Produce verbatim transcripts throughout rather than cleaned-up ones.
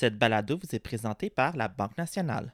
Cette balado vous est présentée par la Banque nationale.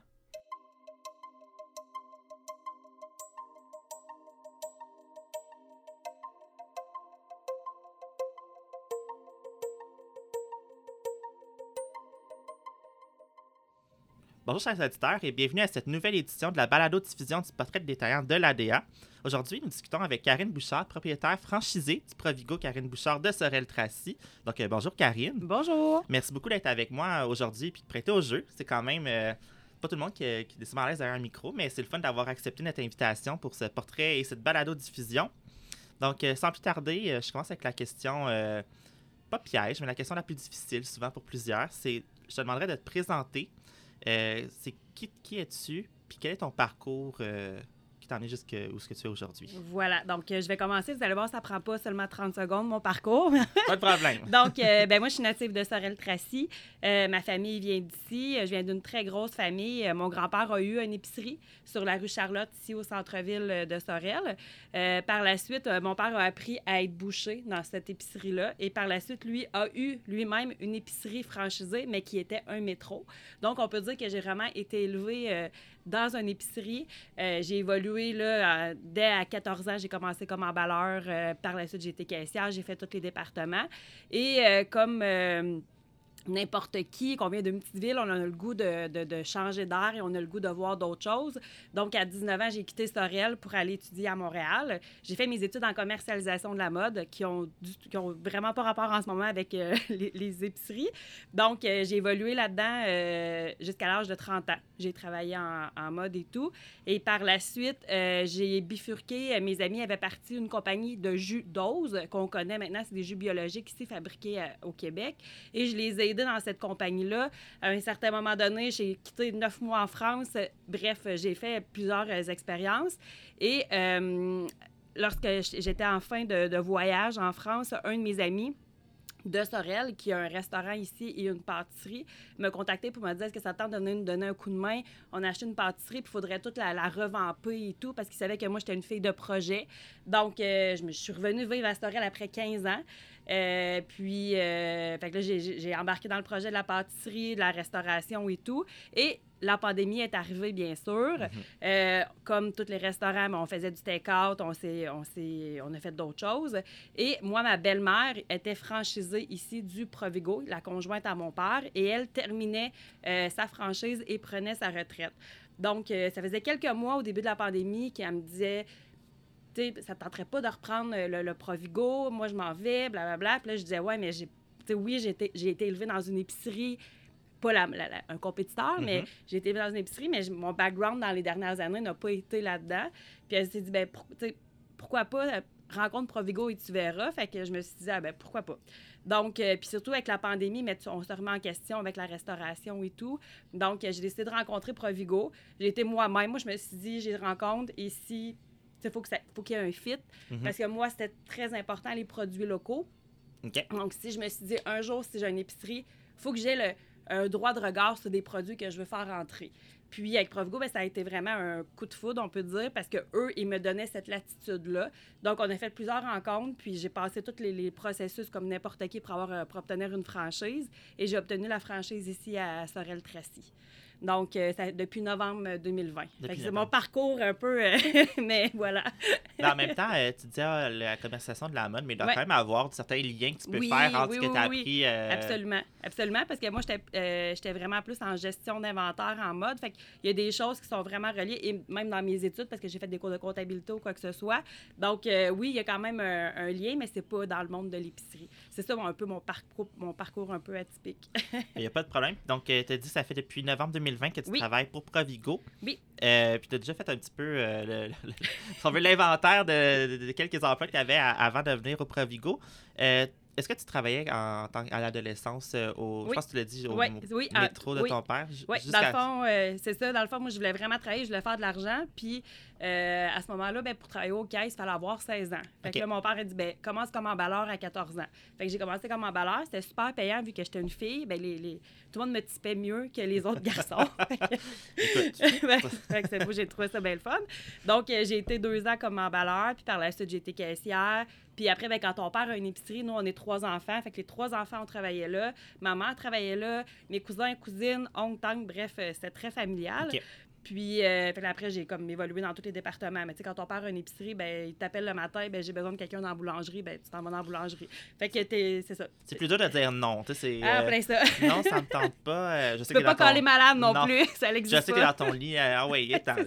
Bonjour chers auditeurs et bienvenue à cette nouvelle édition de la balado-diffusion du portrait de détaillant de l'A D A. Aujourd'hui, nous discutons avec Karine Bouchard, propriétaire franchisée du Provigo Karine Bouchard de Sorel-Tracy. Donc, euh, bonjour Karine. Bonjour. Merci beaucoup d'être avec moi aujourd'hui et de prêter au jeu. C'est quand même euh, pas tout le monde qui, qui est décidément à l'aise derrière un micro, mais c'est le fun d'avoir accepté notre invitation pour ce portrait et cette balado-diffusion. Donc, euh, sans plus tarder, euh, je commence avec la question, euh, pas piège, mais la question la plus difficile souvent pour plusieurs. C'est, je te demanderais de te présenter. Euh, c'est qui, qui es-tu, puis quel est ton parcours euh, qui t'en est jusqu'où ce que tu es aujourd'hui? Voilà, donc euh, je vais commencer. Vous allez voir, ça prend pas seulement trente secondes, mon parcours. Pas de problème. donc, euh, ben moi, je suis native de Sorel-Tracy. Euh, ma famille vient d'ici. Je viens d'une très grosse famille. Mon grand-père a eu une épicerie sur la rue Charlotte, ici au centre-ville de Sorel. Euh, par la suite, euh, mon père a appris à être boucher dans cette épicerie-là. Et par la suite, lui a eu lui-même une épicerie franchisée, mais qui était un métro. Donc, on peut dire que j'ai vraiment été élevée euh, dans une épicerie. Euh, j'ai évolué, là, à, dès à quatorze ans, j'ai commencé comme emballeur. Euh, par la suite, j'ai été caissière. J'ai fait tous les départements. Et euh, comme... Euh, n'importe qui, qu'on vient d'une petite ville, on a le goût de, de, de changer d'air et on a le goût de voir d'autres choses. Donc, à dix-neuf ans, j'ai quitté Sorel pour aller étudier à Montréal. J'ai fait mes études en commercialisation de la mode qui ont, du, qui ont vraiment pas rapport en ce moment avec euh, les, les épiceries. Donc, euh, j'ai évolué là-dedans euh, jusqu'à l'âge de trente ans. J'ai travaillé en, en mode et tout. Et par la suite, euh, j'ai bifurqué. Mes amis avaient parti une compagnie de jus d'Ose qu'on connaît maintenant. C'est des jus biologiques ici fabriqués à, au Québec. Et je les ai aidés dans cette compagnie-là. À un certain moment donné, j'ai quitté neuf mois en France. Bref, j'ai fait plusieurs euh, expériences. Et euh, lorsque j'étais en fin de, de voyage en France, un de mes amis de Sorel, qui a un restaurant ici et une pâtisserie, m'a contacté pour me dire est-ce que ça tente de nous donner un coup de main. On a acheté une pâtisserie, puis il faudrait toute la, la revamper et tout, parce qu'il savait que moi, j'étais une fille de projet. Donc, euh, je, me, je suis revenue vivre à Sorel après quinze ans. Euh, puis, euh, fait que là, j'ai, j'ai embarqué dans le projet de la pâtisserie, de la restauration et tout. Et la pandémie est arrivée, bien sûr. Mm-hmm. Euh, comme tous les restaurants, on faisait du take-out, on, s'est, on, s'est, on a fait d'autres choses. Et moi, ma belle-mère était franchisée ici du Provigo, la conjointe à mon père, et elle terminait euh, sa franchise et prenait sa retraite. Donc, euh, ça faisait quelques mois au début de la pandémie qu'elle me disait... ça ne tenterait pas de reprendre le, le Provigo, moi je m'en vais, blablabla. Puis là, je disais, ouais, mais j'ai, oui, j'ai été, j'ai été élevée dans une épicerie, pas la, la, la, un compétiteur, mm-hmm. mais j'ai été élevée dans une épicerie, mais mon background dans les dernières années n'a pas été là-dedans. Puis elle s'est dit, ben pour, pourquoi pas, rencontre Provigo et tu verras. Fait que je me suis dit, ah, ben pourquoi pas. Donc, euh, puis surtout avec la pandémie, mais tu, on se remet en question avec la restauration et tout. Donc, euh, j'ai décidé de rencontrer Provigo. J'ai été moi-même. Moi, je me suis dit, j'ai rencontre et si... Il faut, faut qu'il y ait un fit. Mm-hmm. Parce que moi, c'était très important, les produits locaux. Okay. Donc, si je me suis dit, un jour, si j'ai une épicerie, il faut que j'ai le, un droit de regard sur des produits que je veux faire entrer. Puis, avec Provigo, bien, ça a été vraiment un coup de foudre, on peut dire, parce qu'eux, ils me donnaient cette latitude-là. Donc, on a fait plusieurs rencontres, puis j'ai passé tous les, les processus comme n'importe qui pour, avoir, pour obtenir une franchise. Et j'ai obtenu la franchise ici à Sorel-Tracy. Donc, euh, ça, depuis novembre deux mille vingt. Fait que c'est mon parcours un peu, euh, mais voilà. Mais en même temps, euh, tu disais euh, la commercialisation de la mode, mais il doit ouais. quand même avoir certains liens que tu peux oui, faire entre oui, ce que oui, tu as oui. appris. Euh... Absolument, absolument, parce que moi, j'étais, euh, j'étais vraiment plus en gestion d'inventaire en mode. Fait qu'il y a des choses qui sont vraiment reliées, et même dans mes études, parce que j'ai fait des cours de comptabilité ou quoi que ce soit. Donc, euh, oui, il y a quand même un, un lien, mais c'est pas dans le monde de l'épicerie. C'est ça un peu mon parcours, mon parcours un peu atypique. Il n'y a pas de problème. Donc, euh, tu as dit que ça fait depuis novembre deux mille vingt que tu oui. travailles pour Provigo. Oui. Euh, puis tu as déjà fait un petit peu euh, le, le, le, si on veut, l'inventaire de, de, de quelques emplois que tu avais à, avant de venir au Provigo. Euh, Est-ce que tu travaillais en, en, à l'adolescence euh, au, oui. je pense que tu l'as dit, au, oui. au oui. métro ah, de oui. ton père? Oui, dans le fond, euh, c'est ça. Dans le fond, moi, je voulais vraiment travailler, je voulais faire de l'argent. Puis, Euh, à ce moment-là, ben, pour travailler aux caisses, il fallait avoir seize ans. Fait Okay. que là, mon père a dit, ben, commence comme emballeur à quatorze ans. Fait que j'ai commencé comme emballeur. C'était super payant vu que j'étais une fille. Ben, les, les... Tout le monde me typait mieux que les autres garçons. Écoute. ben, fait que c'est beau, j'ai trouvé ça bien le fun. Donc, euh, j'ai été deux ans comme emballeur, puis par la suite, j'ai été caissière. Puis après, ben, quand on père a une épicerie, nous, on est trois enfants. Fait que les trois enfants, on travaillait là. Maman travaillait là. Mes cousins, cousines, oncles, tantes, bref, euh, c'était très familial. Okay. Puis euh, fait que après, j'ai comme évolué dans tous les départements. Mais tu sais, quand on part à une épicerie, ben, ils t'appellent le matin, ben, j'ai besoin de quelqu'un dans la boulangerie, ben, tu t'en vas dans la boulangerie. Fait que t'es, c'est ça. C'est plus dur de dire non. Tu sais, c'est. Ah, euh, plein ça. non, ça me tente pas. Euh, je sais Tu peux que pas dans ton- coller malade non, Non. plus, ça Je n'existe sais que pas. dans ton lit, euh, ah ouais, il est temps.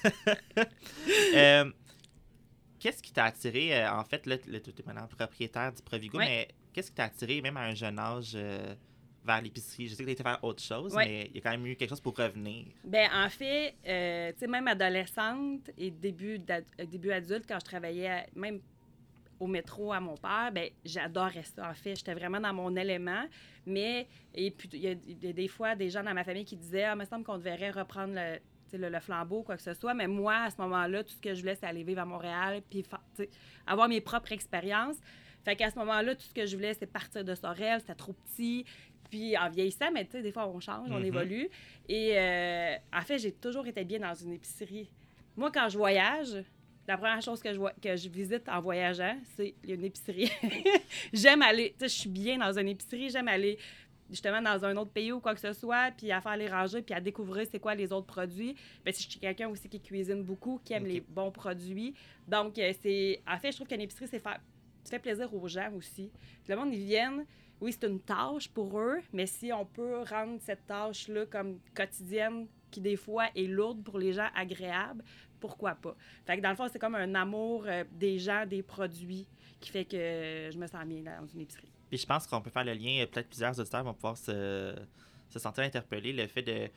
là. Euh, Qu'est-ce qui t'a attiré, euh, en fait, là, tu es maintenant propriétaire du Provigo, Ouais. mais qu'est-ce qui t'a attiré, même à un jeune âge, euh, vers l'épicerie? Je sais que tu as été faire autre chose, Ouais. mais il y a quand même eu quelque chose pour revenir. Ben en fait, euh, tu sais, même adolescente et début, d'ad- début adulte, quand je travaillais à- même au métro à mon père, ben j'adorais ça, en fait. J'étais vraiment dans mon élément. Mais, et puis, il y, a- il y a des fois des gens dans ma famille qui disaient « Ah, il me semble qu'on devrait reprendre le, tu sais, le, le flambeau, quoi que ce soit. » Mais moi, à ce moment-là, tout ce que je voulais, c'est aller vivre à Montréal puis fa- tu sais, avoir mes propres expériences. Fait qu'à ce moment-là, tout ce que je voulais, c'est partir de Sorel. C'était trop petit. Puis en vieillissant, mais tu sais, des fois, on change, on Mhm. évolue. Et euh, en fait, j'ai toujours été bien dans une épicerie. Moi, quand je voyage, la première chose que je, vois- que je visite en voyageant, c'est une épicerie. J'aime aller, tu sais, je suis bien dans une épicerie, j'aime aller justement dans un autre pays ou quoi que ce soit, puis à faire les rangées, puis à découvrir c'est quoi les autres produits. Bien, si je suis quelqu'un aussi qui cuisine beaucoup, qui aime Ok. les bons produits. Donc, euh, c'est... En fait, je trouve qu'une épicerie, c'est faire... Tu fais plaisir aux gens aussi. Puis le monde, ils viennent... Oui, c'est une tâche pour eux, mais si on peut rendre cette tâche-là comme quotidienne, qui des fois est lourde pour les gens, agréable, pourquoi pas? Fait que dans le fond, c'est comme un amour euh, des gens, des produits, qui fait que euh, je me sens bien dans une épicerie. Puis je pense qu'on peut faire le lien, euh, peut-être plusieurs auditeurs vont pouvoir se, se sentir interpellés, le fait de...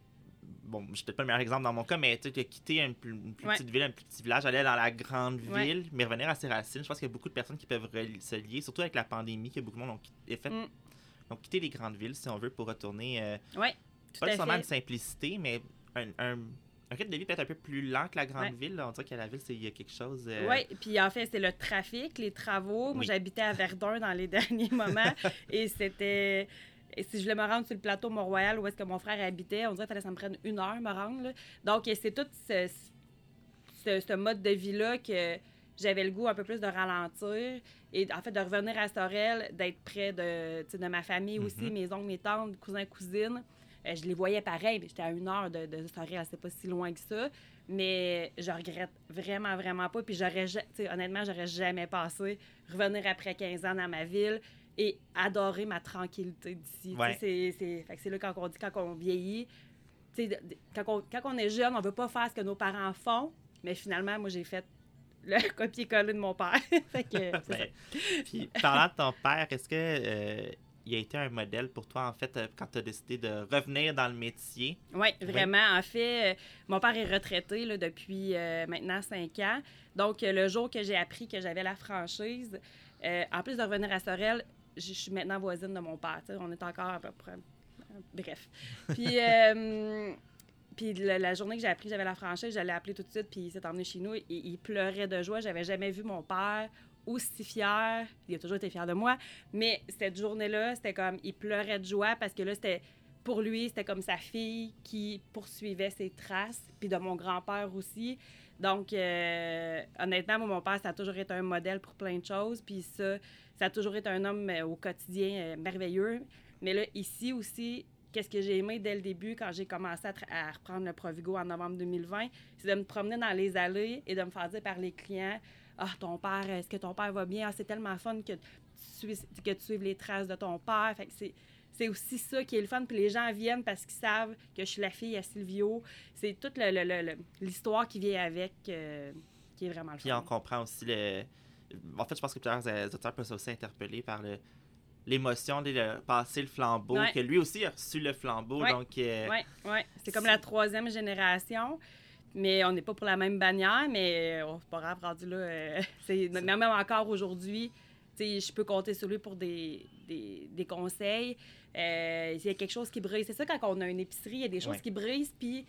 Bon, je suis peut-être pas le meilleur exemple dans mon cas, mais tu sais, de quitter une plus, une plus Ouais. petite ville, un plus petit village, aller dans la grande ville, Ouais. mais revenir à ses racines. Je pense qu'il y a beaucoup de personnes qui peuvent reli- se lier, surtout avec la pandémie, que beaucoup de monde ont, qui- fait, Mm. ont quitté les grandes villes, si on veut, pour retourner, euh, Oui, tout pas à nécessairement fait. une simplicité, mais un, un, un rythme de vie peut-être un peu plus lent que la grande Ouais. ville. Là. On dirait qu'à la ville, c'est- il y a quelque chose... euh, Oui, puis en fait, c'est le trafic, les travaux. Moi, Oui. j'habitais à Verdun dans les derniers moments et c'était... Et si je voulais me rendre sur le plateau Mont-Royal où est-ce que mon frère habitait, on dirait qu'il fallait que ça me prenne une heure me rendre. Là. Donc, c'est tout ce, ce, ce mode de vie-là que j'avais le goût un peu plus de ralentir et en fait de revenir à Sorel, d'être près de, tu sais, de ma famille aussi, Mhm. mes oncles, mes tantes, cousins, cousines. Euh, je les voyais pareil, mais j'étais à une heure de, de Sorel, c'est pas si loin que ça. Mais je regrette vraiment, vraiment pas. Puis j'aurais, ja- tu sais, honnêtement, j'aurais jamais passé revenir après quinze ans dans ma ville et adorer ma tranquillité d'ici. Tu sais, Ouais. C'est, c'est, fait que c'est là quand on dit, quand on vieillit, tu sais, de- de- quand on, quand on est jeune, on veut pas faire ce que nos parents font, mais finalement, moi, j'ai fait le copier-coller de mon père. Fait que, c'est ça. Ben, puis, parlant de ton père, est-ce que euh, il a été un modèle pour toi, en fait, euh, quand tu as décidé de revenir dans le métier? Oui, vraiment. En fait, euh, mon père est retraité là, depuis euh, maintenant cinq ans. Donc, euh, le jour que j'ai appris que j'avais la franchise, euh, en plus de revenir à Sorel, je je suis maintenant voisine de mon père. Tu sais, on est encore à peu près... Bref. Puis, euh, puis la, la journée que j'ai appris que j'avais la franchise, je l'ai appelé tout de suite, puis il s'est emmené chez nous et il pleurait de joie. J'avais jamais vu mon père aussi fier. Il a toujours été fier de moi. Mais cette journée-là, c'était comme... Il pleurait de joie parce que là, c'était... Pour lui, c'était comme sa fille qui poursuivait ses traces, puis de mon grand-père aussi. Donc, euh, honnêtement, moi, mon père, ça a toujours été un modèle pour plein de choses. Puis ça, ça a toujours été un homme euh, au quotidien euh, merveilleux. Mais là, ici aussi, qu'est-ce que j'ai aimé dès le début, quand j'ai commencé à, tra- à reprendre le Provigo en novembre deux mille vingt, c'est de me promener dans les allées et de me faire dire par les clients « Ah, ton père, est-ce que ton père va bien? Ah, c'est tellement fun que tu, suis- que tu suives les traces de ton père. » Fait que c'est... C'est aussi ça qui est le fun. Puis les gens viennent parce qu'ils savent que je suis la fille à Silvio. C'est toute le, le- le- le- l'histoire qui vient avec euh, qui est vraiment le Puis fun. on comprend aussi le... En fait, je pense que plusieurs euh, auditeurs peuvent aussi interpeller par le... l'émotion de le- passer le flambeau, Ouais. que lui aussi a reçu le flambeau. Ouais. Donc, euh, Oui, oui. C'est comme c'est- la troisième génération. Mais on n'est pas pour la même bannière, mais oh, c'est pas grave, rendu là. euh, c'est, C'est- même encore aujourd'hui, tu sais, je peux compter sur lui pour des, des, des conseils. Euh, S'il y a quelque chose qui brise, c'est ça, quand on a une épicerie, il y a des choses Ouais. qui brisent, puis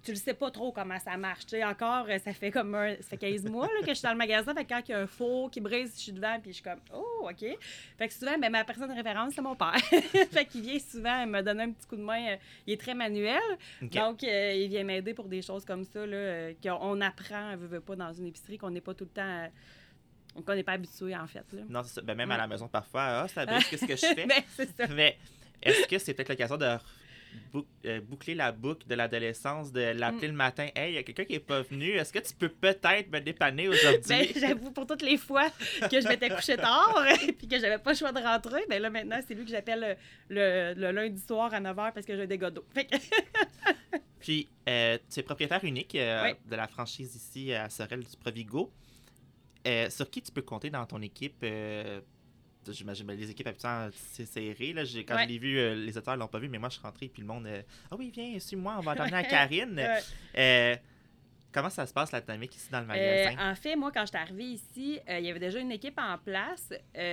tu le sais pas trop comment ça marche. Tu sais, encore, ça fait comme un, ça fait quinze mois là, que je suis dans le magasin. Fait que quand il y a un four qui brise, je suis devant, puis je suis comme, oh, OK. Fait que souvent, ben, ma personne de référence, c'est mon père. Fait qu'il vient souvent me donner un petit coup de main. Il est très manuel. Okay. Donc, euh, il vient m'aider pour des choses comme ça, là, euh, qu'on apprend, ne veut, veut pas, dans une épicerie, qu'on n'est pas tout le temps. Euh, qu'on n'est pas habitué, en fait. Là. Non, c'est ça. Ben, même ouais. à la maison, parfois, ah, ça brise, qu'est-ce que je fais? Ben, c'est ça. Mais est-ce que c'est peut-être l'occasion de bou- euh, boucler la boucle de l'adolescence, de l'appeler mm. le matin? Hey, il y a quelqu'un qui n'est pas venu. Est-ce que tu peux peut-être me dépanner aujourd'hui? Ben, j'avoue, pour toutes les fois que je m'étais couchée tard et que j'avais pas le choix de rentrer, ben là, maintenant, c'est lui que j'appelle le, le, le lundi soir à neuf heures parce que j'ai des godots. Fait que... Puis, euh, tu es propriétaire unique euh, oui. de la franchise ici à Sorel du Provigo. Euh, sur qui tu peux compter dans ton équipe? Euh, j'imagine, les équipes habituellement, c'est serré. Là. J'ai, quand ouais. je l'ai vu, euh, les auteurs ne l'ont pas vu, mais moi, je suis rentrée et puis le monde... Euh, ah oui, viens, suis-moi, on va t'emmener à Karine. Ouais. Euh, comment ça se passe, la dynamique ici dans le magasin? Euh, en fait, moi, quand je suis arrivée ici, euh, il y avait déjà une équipe en place.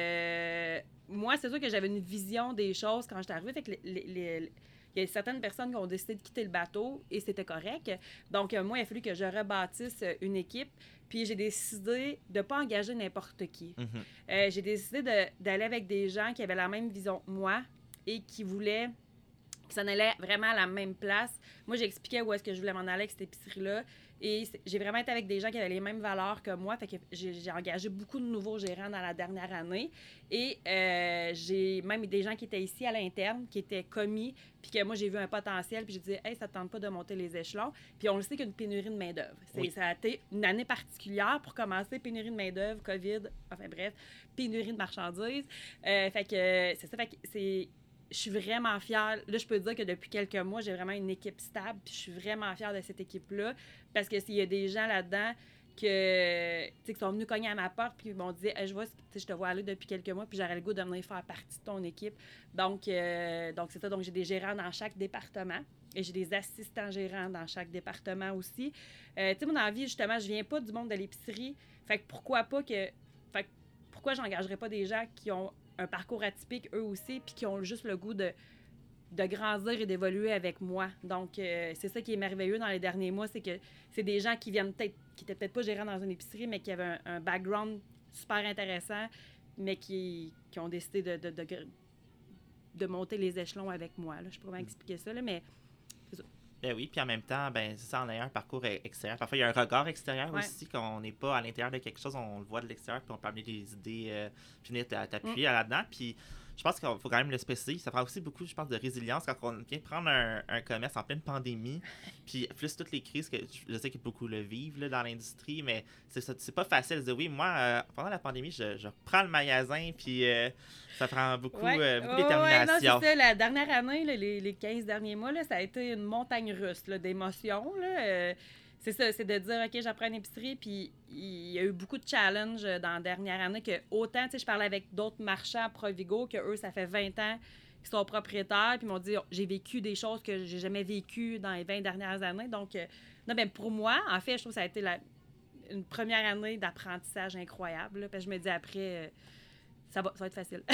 Euh, moi, c'est sûr que j'avais une vision des choses quand je suis arrivée. Fait que les, les, les, il y a certaines personnes qui ont décidé de quitter le bateau et c'était correct. Donc, euh, moi, il a fallu que je rebâtisse une équipe. Puis j'ai décidé de ne pas engager n'importe qui. Mm-hmm. Euh, j'ai décidé de, d'aller avec des gens qui avaient la même vision que moi et qui voulaient, qui s'en allaient vraiment à la même place. Moi, j'expliquais où est-ce que je voulais m'en aller avec cette épicerie-là. Et j'ai vraiment été avec des gens qui avaient les mêmes valeurs que moi. Fait que j'ai, j'ai engagé beaucoup de nouveaux gérants dans la dernière année. Et euh, j'ai même des gens qui étaient ici à l'interne, qui étaient commis, puis que moi, j'ai vu un potentiel, puis j'ai dit « Hey, ça ne tente pas de monter les échelons. » Puis on le sait qu'il y a une pénurie de main-d'œuvre. Oui. Ça a été une année particulière pour commencer, pénurie de main-d'œuvre, COVID, enfin bref, pénurie de marchandises. Euh, fait que c'est ça, fait que c'est... Je suis vraiment fière. Là, je peux dire que depuis quelques mois, j'ai vraiment une équipe stable. Puis je suis vraiment fière de cette équipe-là. Parce que s'il y a des gens là-dedans que, qui sont venus cogner à ma porte puis ils m'ont dit hey, « Je vois, je te vois aller depuis quelques mois puis j'aurais le goût de venir faire partie de ton équipe. » Donc, euh, donc c'est ça. Donc, j'ai des gérants dans chaque département. Et j'ai des assistants gérants dans chaque département aussi. Euh, tu sais, mon envie, justement, je viens pas du monde de l'épicerie. Fait que pourquoi pas que... Fait que pourquoi j'engagerais pas des gens qui ont un parcours atypique, eux aussi, puis qui ont juste le goût de, de grandir et d'évoluer avec moi. Donc, euh, c'est ça qui est merveilleux dans les derniers mois, c'est que c'est des gens qui viennent peut-être, qui n'étaient peut-être pas gérants dans une épicerie, mais qui avaient un, un background super intéressant, mais qui, qui ont décidé de, de, de, de monter les échelons avec moi. Là. Je pourrais m'expliquer ça, là, mais c'est ça. Ben oui, puis en même temps, ben c'est ça, on a un parcours extérieur. Parfois, il y a un regard extérieur ouais. aussi, qu'on n'est pas à l'intérieur de quelque chose, on le voit de l'extérieur, puis on peut amener des idées, euh, puis venir t'appuyer mm. là-dedans. Puis je pense qu'il faut quand même le spécifier. Ça prend aussi beaucoup, je pense, de résilience quand on vient prendre un, un commerce en pleine pandémie, puis plus toutes les crises que je sais que beaucoup le vivent là, dans l'industrie, mais c'est, c'est pas facile de dire oui, moi, euh, pendant la pandémie, je, je reprends le magasin, puis euh, ça prend beaucoup, ouais. euh, beaucoup oh, détermination. Ouais, non, c'est ça, la dernière année, là, les, les quinze derniers mois, là, ça a été une montagne russe là, d'émotions. Là, euh, c'est ça, c'est de dire, OK, j'apprends une épicerie, puis il y a eu beaucoup de challenges dans la dernière année que autant, tu sais, je parlais avec d'autres marchands à Provigo que eux, ça fait vingt ans qu'ils sont propriétaires, puis ils m'ont dit, oh, j'ai vécu des choses que j'ai jamais vécues dans les vingt dernières années. Donc, euh, non, ben pour moi, en fait, je trouve que ça a été la, une première année d'apprentissage incroyable, là, parce que je me dis après... Euh, Ça va, ça va être facile.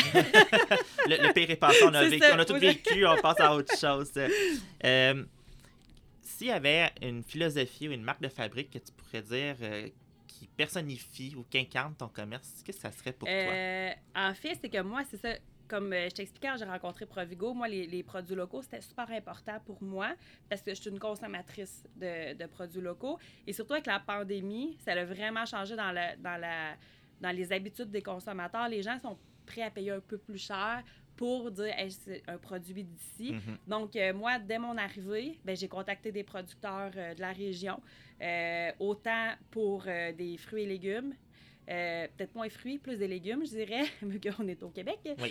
le, le pire est passé, on a, vécu, on a tout vécu, on passe à autre chose. Euh, s'il y avait une philosophie ou une marque de fabrique que tu pourrais dire euh, qui personnifie ou qui incarne ton commerce, qu'est-ce que ça serait pour euh, toi? En fait, c'est que moi, c'est ça, comme euh, je t'expliquais quand j'ai rencontré Provigo, moi, les, les produits locaux, c'était super important pour moi parce que je suis une consommatrice de, de produits locaux. Et surtout avec la pandémie, ça a vraiment changé dans la... Dans la dans les habitudes des consommateurs, les gens sont prêts à payer un peu plus cher pour dire hey, c'est un produit d'ici. Mm-hmm. Donc, euh, moi, dès mon arrivée, ben, j'ai contacté des producteurs euh, de la région, euh, autant pour euh, des fruits et légumes, euh, peut-être moins fruits, plus des légumes, je dirais, vu qu'on est au Québec. Oui.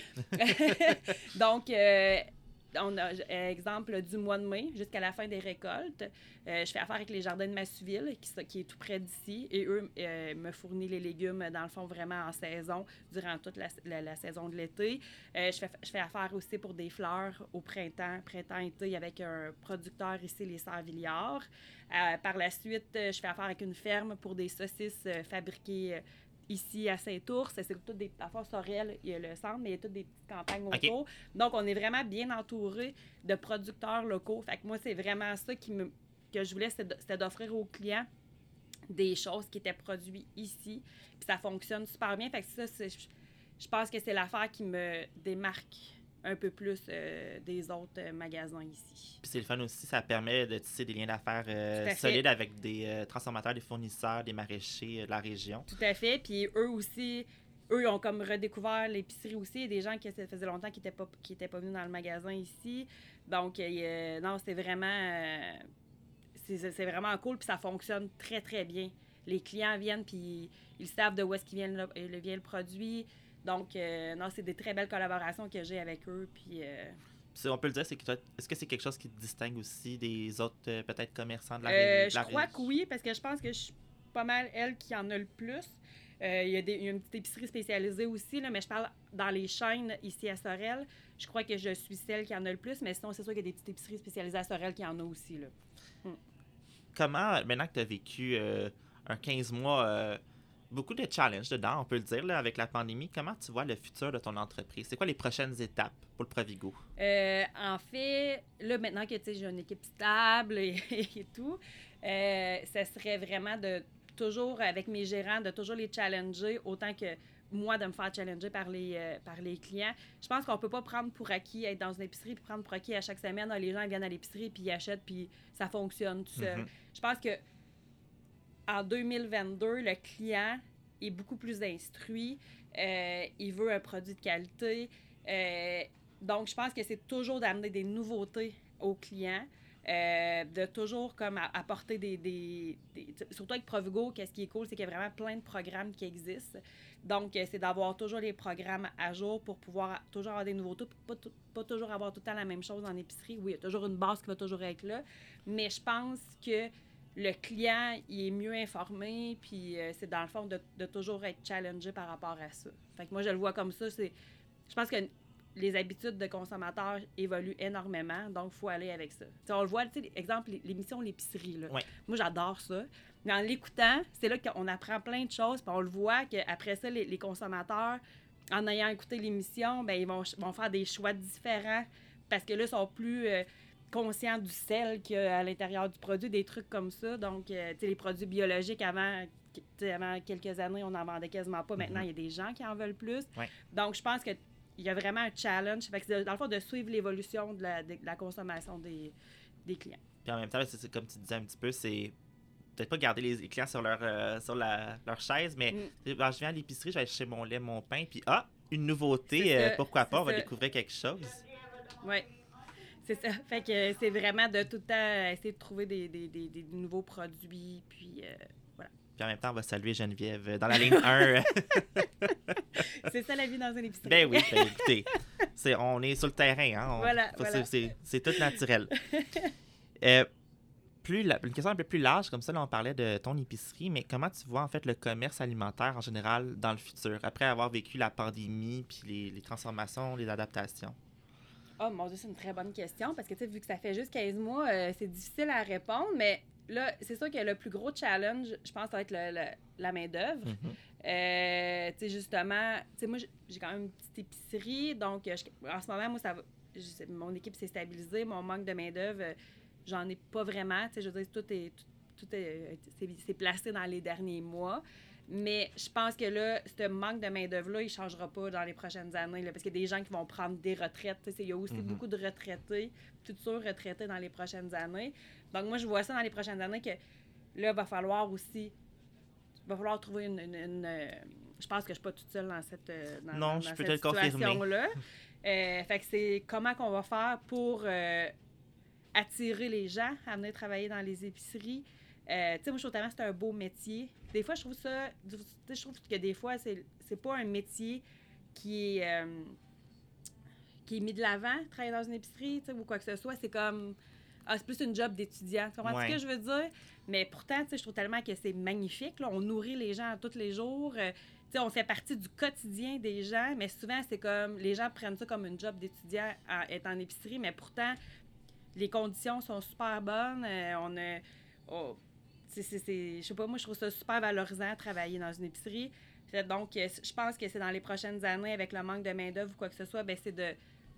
Donc, euh, on a, euh, exemple, du mois de mai jusqu'à la fin des récoltes. Euh, je fais affaire avec les jardins de Massuville, qui, qui est tout près d'ici, et eux euh, me fournissent les légumes, dans le fond, vraiment en saison, durant toute la, la, la saison de l'été. Euh, je, fais, je fais affaire aussi pour des fleurs au printemps, printemps-été, avec un producteur ici, les Servilliards. Euh, par la suite, je fais affaire avec une ferme pour des saucisses euh, fabriquées euh, ici à Saint-Ours. C'est toutes des... À force Sorel, il y a le centre, mais il y a toutes des petites campagnes autour. Okay. Donc, on est vraiment bien entouré de producteurs locaux. Fait que moi, c'est vraiment ça qui me, que je voulais, c'était, c'était d'offrir aux clients des choses qui étaient produites ici. Puis ça fonctionne super bien. Fait que ça, c'est, je, je pense que c'est l'affaire qui me démarque un peu plus euh, des autres euh, magasins ici. Puis c'est le fun aussi, ça permet de tisser des liens d'affaires euh, solides avec des euh, transformateurs, des fournisseurs, des maraîchers euh, de la région. Tout à fait. Puis eux aussi, eux, ils ont comme redécouvert l'épicerie aussi. Il y a des gens qui ça faisait longtemps qui n'étaient pas, qui étaient pas venus dans le magasin ici. Donc, euh, non, c'est vraiment, euh, c'est, c'est vraiment cool. Puis ça fonctionne très, très bien. Les clients viennent, puis ils savent de où est-ce qu'ils viennent le, le, vient le produit. Donc, euh, non, c'est des très belles collaborations que j'ai avec eux. Puis, euh... puis on peut le dire, c'est que toi, est-ce que c'est quelque chose qui te distingue aussi des autres, euh, peut-être, commerçants de la, euh, de la Je crois région? que oui, parce que je pense que je suis pas mal elle qui en a le plus. Euh, il, y a des, il y a une petite épicerie spécialisée aussi, là, mais je parle dans les chaînes ici à Sorel. Je crois que je suis celle qui en a le plus, mais sinon, c'est sûr qu'il y a des petites épiceries spécialisées à Sorel qui en a aussi. Là. Hmm. Comment, maintenant que tu as vécu euh, un quinze mois... Euh, beaucoup de challenges dedans, on peut le dire, là, avec la pandémie. Comment tu vois le futur de ton entreprise? C'est quoi les prochaines étapes pour le Provigo? Euh, en fait, là, maintenant que j'ai une équipe stable et, et tout, euh, ça serait vraiment de toujours, avec mes gérants, de toujours les challenger, autant que moi, de me faire challenger par les, euh, par les clients. Je pense qu'on ne peut pas prendre pour acquis, être dans une épicerie, puis prendre pour acquis à chaque semaine, ah, les gens ils viennent à l'épicerie, puis ils achètent, puis ça fonctionne tout seul. Mm-hmm. Je pense que en deux mille vingt-deux, le client est beaucoup plus instruit. Euh, il veut un produit de qualité. Euh, donc, je pense que c'est toujours d'amener des nouveautés aux clients, euh, de toujours comme apporter des, des, des... Surtout avec Provigo, qu'est-ce qui est cool, c'est qu'il y a vraiment plein de programmes qui existent. Donc, c'est d'avoir toujours les programmes à jour pour pouvoir toujours avoir des nouveautés, pas, t- pas toujours avoir tout le temps la même chose en épicerie. Oui, il y a toujours une base qui va toujours être là, mais je pense que le client, il est mieux informé, puis euh, c'est dans le fond de, de toujours être challengé par rapport à ça. Fait que moi, je le vois comme ça. C'est, je pense que les habitudes de consommateurs évoluent énormément, donc il faut aller avec ça. T'sais, on le voit, exemple, l'émission L'épicerie. Là. Ouais. Moi, j'adore ça. Mais en l'écoutant, c'est là qu'on apprend plein de choses, puis on le voit qu'après ça, les, les consommateurs, en ayant écouté l'émission, ben, ils vont, vont faire des choix différents, parce que là, ils sont plus... Euh, conscient du sel qu'il y a à l'intérieur du produit, des trucs comme ça. Donc, euh, tu sais, les produits biologiques, avant, avant quelques années, on n'en vendait quasiment pas. Maintenant, il mm-hmm. y a des gens qui en veulent plus. Ouais. Donc, je pense qu'il y a vraiment un challenge. Fait que c'est dans le fond de suivre l'évolution de la, de, de la consommation des, des clients. Puis en même temps, c'est, c'est, comme tu disais un petit peu, c'est peut-être pas garder les clients sur leur, euh, sur la, leur chaise, mais mm. quand je viens à l'épicerie, je vais acheter mon lait, mon pain, puis ah, une nouveauté, euh, pourquoi pas, on va découvrir quelque chose. Oui. C'est ça. Fait que c'est vraiment de tout le temps essayer de trouver des, des, des, des nouveaux produits, puis euh, voilà. Puis en même temps, on va saluer Geneviève dans la ligne un. C'est ça la vie dans une épicerie. Ben oui, ben écoutez, c'est, on est sur le terrain, hein. On, voilà, faut, voilà. C'est, c'est, c'est tout naturel. euh, plus, une question un peu plus large, comme ça, là, on parlait de ton épicerie, mais comment tu vois en fait le commerce alimentaire en général dans le futur, après avoir vécu la pandémie, puis les, les transformations, les adaptations? Oh mon Dieu, c'est une très bonne question parce que, tu sais, vu que ça fait juste quinze mois, euh, c'est difficile à répondre, mais là, c'est sûr que le plus gros challenge, je pense, ça va être le, le, la main-d'œuvre. Mm-hmm. Euh, tu sais, justement, tu sais, moi, j'ai quand même une petite épicerie, donc je, en ce moment, moi, ça va, je, mon équipe s'est stabilisée, mon manque de main-d'œuvre, euh, j'en ai pas vraiment. Tu sais, je veux dire, tout est, tout, tout est, c'est, c'est placé dans les derniers mois. Mais je pense que là, ce manque de main-d'œuvre-là, il ne changera pas dans les prochaines années. Là, parce qu'il y a des gens qui vont prendre des retraites. Il y a aussi mm-hmm. beaucoup de retraités, futurs retraités dans les prochaines années. Donc, moi, je vois ça dans les prochaines années que là, il va falloir aussi. Il va falloir trouver une. une, une euh, je pense que je ne suis pas toute seule dans cette, dans, non, dans je cette peux te le situation-là. euh, fait que c'est comment qu'on va faire pour euh, attirer les gens à venir travailler dans les épiceries. Euh, tu sais, moi, je trouve tellement que c'est un beau métier. Des fois, je trouve ça... Tu sais, je trouve que des fois, c'est, c'est pas un métier qui est, euh, qui est mis de l'avant, travailler dans une épicerie, tu sais, ou quoi que ce soit. C'est comme... Ah, c'est plus une job d'étudiant. Tu comprends ouais. ce que je veux dire? Mais pourtant, tu sais, je trouve tellement que c'est magnifique. Là. On nourrit les gens tous les jours. Euh, tu sais, on fait partie du quotidien des gens, mais souvent, c'est comme... Les gens prennent ça comme une job d'étudiant à être en épicerie, mais pourtant, les conditions sont super bonnes. Euh, on a... Oh, C'est, c'est, c'est, je sais pas, moi, je trouve ça super valorisant de travailler dans une épicerie. Donc, je pense que c'est dans les prochaines années, avec le manque de main-d'œuvre ou quoi que ce soit, bien, c'est de,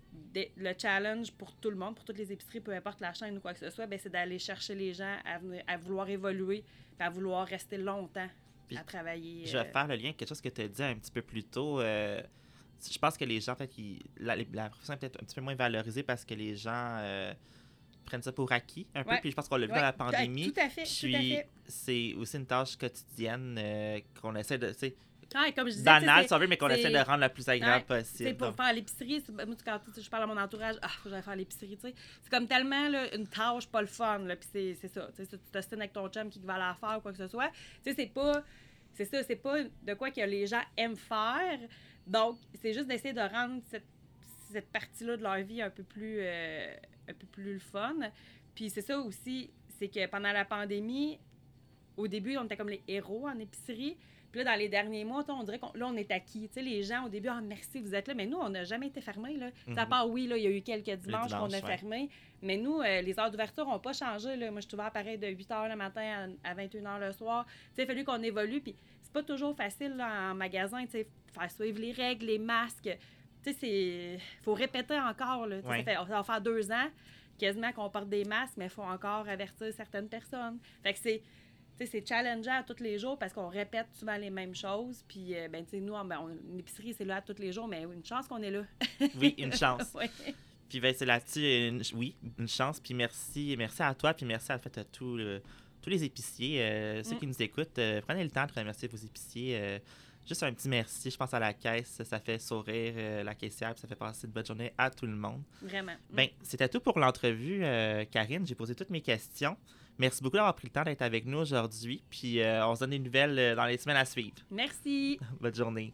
des- le challenge pour tout le monde, pour toutes les épiceries, peu importe la chaîne ou quoi que ce soit, ben, c'est d'aller chercher les gens à, venir- à vouloir évoluer, puis à vouloir rester longtemps Puis, à travailler. Je vais euh, faire le lien avec quelque chose que tu as dit un petit peu plus tôt. euh, je pense que les gens, peut-être, qu'ils- la, la profession est peut-être un petit peu moins valorisée parce que les gens euh, prennent ça pour acquis un peu. Ouais. Puis je pense qu'on l'a vu Ouais, dans la tout- pandémie. Tout à fait, tout à Puis fait. c'est aussi une tâche quotidienne euh, qu'on essaie de. Tu sais, Ah, et comme je disais, banale, tu sais, si on veut, mais qu'on c'est- essaie de rendre la plus agréable Ouais, possible. tu sais, pour Donc, faire l'épicerie, c'est- moi, tu- quand tu sais, je parle à mon entourage, ah, faut que j'aille faire l'épicerie, tu sais. C'est comme tellement là, une tâche pas le fun, là, puis c'est, c'est ça. Tu sais, tu t'ostines avec ton chum qui va la faire ou quoi que ce soit. Tu sais, c'est pas. C'est ça, c'est pas de quoi que les gens aiment faire. Donc, c'est juste d'essayer de rendre cette, cette partie-là de leur vie un peu plus, euh, un peu plus le fun. Puis c'est ça aussi, c'est que pendant la pandémie, au début, on était comme les héros en épicerie. Puis là, dans les derniers mois, on dirait qu'on là, on est acquis. Tu sais, les gens, au début, ah, merci, vous êtes là. Mais nous, on n'a jamais été fermés, là. Mhm. À part, oui, là, il y a eu quelques dimanches dimanches, qu'on a ouais. fermé. Mais nous, euh, les heures d'ouverture n'ont pas changé, là. Moi, je suis ouvert pareil de huit heures le matin à, à vingt et une heures le soir. Tu sais, il a fallu qu'on évolue. Puis c'est pas toujours facile, là, en magasin, tu sais, faire suivre les règles, les masques. Tu sais, c'est... faut répéter encore, là. Tu sais, Ouais. Ça fait, ça va faire deux ans quasiment qu'on porte des masques, mais il faut encore avertir certaines personnes. Fait que c'est... Tu sais, c'est challengeant à tous les jours parce qu'on répète souvent les mêmes choses. Puis, euh, ben, tu sais, nous, on, ben, on- une épicerie, c'est là à tous les jours, mais une chance qu'on est là. oui, une chance. Ouais. Puis ben, c'est là-dessus, une- oui, une chance. Puis merci, merci à toi, puis merci à, en fait, à tous, le- tous les épiciers, euh, ceux Mm. qui nous écoutent. euh, prenez le temps de remercier vos épiciers. euh, juste un petit merci, je pense à la caisse, ça fait sourire euh, la caissière, puis ça fait passer une bonne journée à tout le monde. Vraiment. Ben, c'était tout pour l'entrevue, euh, Karine. J'ai posé toutes mes questions. Merci beaucoup d'avoir pris le temps d'être avec nous aujourd'hui. Puis euh, on se donne des nouvelles euh, dans les semaines à suivre. Merci. Bonne journée.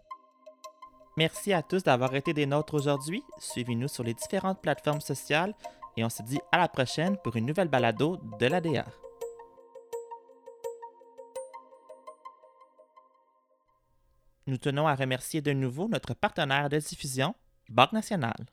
Merci à tous d'avoir été des nôtres aujourd'hui. Suivez-nous sur les différentes plateformes sociales et on se dit à la prochaine pour une nouvelle balado de l'A D A. Nous tenons à remercier de nouveau notre partenaire de diffusion, Banque Nationale.